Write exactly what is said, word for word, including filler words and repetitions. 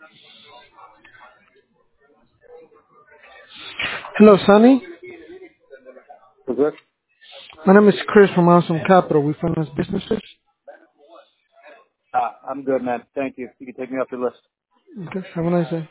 Hello, Sunny. Was it? My name is Chris from Awesome Capital. We finance businesses. Ah, I'm good, man. Thank you. You can take me off your list. Okay, have a nice day.